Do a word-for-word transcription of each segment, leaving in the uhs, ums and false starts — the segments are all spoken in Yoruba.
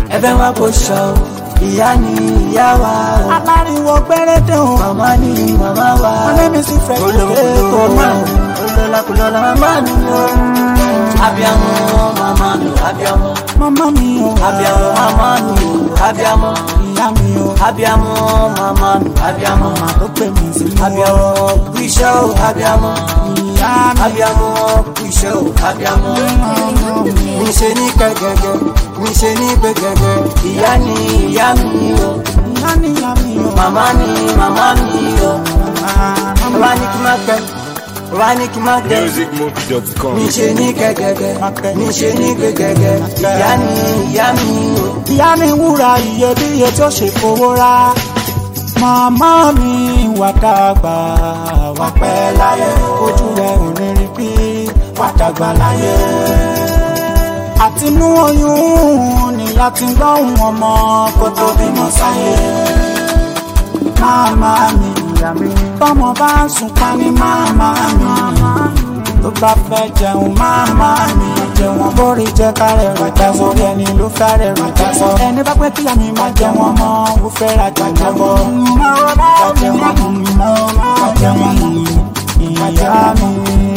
ẹ̀fẹ̀ wá kò sọ ìyá ni ìyá wa o. aláriwo gbẹrẹdẹ o. màmá ni màmá wa. ọlẹ́mísí fẹ́ olóko olólàkùlọ́lá màmá mi o. abiyamọ màmá mi abiyamọ. màmá mi o. abiyamọ màmá mi o. abiyamọ ìyá mi o. abiyamọ màmá mi abiyamọ. màmá tó pè mí sí mi o. abiyamọ kú iṣẹ́ o abiyamọ. ìyá mi. abiyamọ kú iṣẹ́ o abiyamọ. mi ṣe ní gẹ́gẹ́gẹ́ mi ṣe ní gbẹgẹgẹ. ìyá ni ìyá mi o. ìyá ni ìyá mi o. màmá ni màmá mi o. wá ní kí n má gbẹ wá ní kí n má gbẹ. music movie dot com. mi ṣe ní gẹ́gẹ́gẹ́ mi ṣe ní gbẹgẹgẹ. ìyá ni ìyá mi o. ìyá mi wúrà iyebíye tó ṣe fowó rà. màmá mi wà dàgbà wà pẹ́ láyé. ojú rẹ̀ ò ní rí bí wà dàgbà láyé. àtinú oyún ni a ti gbọ́hùn ọmọ kó tó bímọ sáyé. màmá mi ìyá mi tọ́mọ bá sùn pa ní màmá mi. tó bá fẹ́ jẹun màmá mi jẹun bórí jẹ kárẹ̀ rọ̀jà sórí ẹni ló fẹ́rẹ̀ rọ̀jà sọ. ẹni bá pẹ́ kíyà mi máa jẹ wọn mọ́ ó fẹ́ rajà jábọ̀. jẹ wọn jẹ wọn ìyá mi.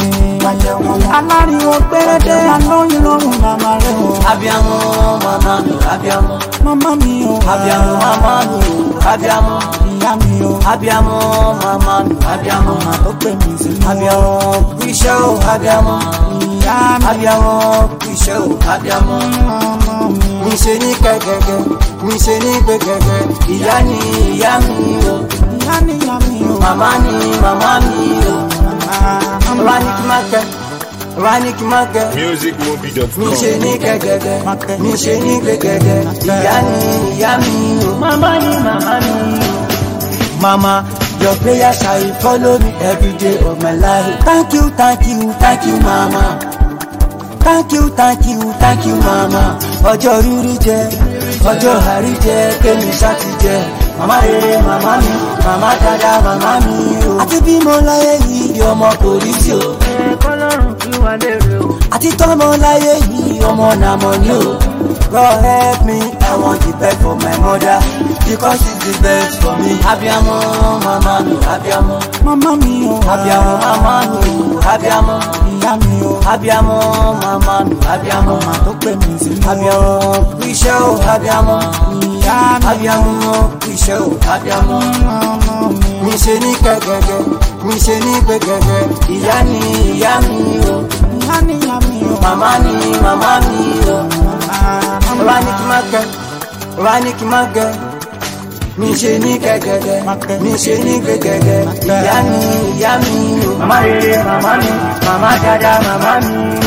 aláriwo gbẹrẹdẹ alóyin lọ́rùn màmá rẹ o. abiyamọ màmá mi abiyamọ. màmá mi o. abiyamọ màmá mi o. abiyamọ. ìyá mi o. abiyamọ màmá mi abiyamọ. màmá tó pè mí sí mi o. abiyamọ kú iṣẹ́ o abiyamọ. ìyá mi. abiyamọ kú iṣẹ́ o abiyamọ. mi ṣe ní gẹ́gẹ́gẹ́ mi ṣe ní gbẹgẹgẹ. ìyá ni ìyá mi o. ìyá ni ìyá mi o. màmá ni màmá mi o. wá ní kí n má gbẹ wá ní kí n má gbẹ. music movie dot com. mi ṣe ní gẹ́gẹ́gẹ́ mi ṣe ní gbẹgẹgẹ. ìyá ni ìyá mi o. màmá ni màmá mi o. mama your prayers shall follow me every day of my life. thank you thank you thank you mama. thank you thank you thank you mama. ọjọ́ rírí jẹ ọjọ́ àrí jẹ kémi ṣáàtì jẹ. màmá rere màmá mi màmá dada màmá mi o. àti bímọ láyé yìí ọmọ kò rí sí o. kọ́lọ́run kí wà lérè o. àti tọ́mọ láyé yìí ọmọ nàmọ́ ni o. God help me, I want the best for my mother because it's the best for me. Abiyamọ màmá mi abiyamọ. màmá mi o. abiyamọ màmá mi o. abiyamọ. ìyá mi o. abiyamọ màmá mi abiyamọ. màmá tó pè mí sí mi o. abiyamọ kú iṣẹ́ o abiyamọ. ìyá mi. abiyamọ kú iṣẹ́ o abiyamọ. mi ṣe ní gẹ́gẹ́gẹ́ mi ṣe ní gbẹgẹgẹ. ìyá ni ìyá mi o. ìyá ni ìyá mi o. màmá ni màmá mi o. wá ní kí n má gbẹ wá ní kí n má gbẹ. mi ṣe ní gẹ́gẹ́gẹ́ mi ṣe ní gbẹgẹgẹ. ìyá ni ìyá mi o. màmá rere màmá mi màmá dada màmá mi.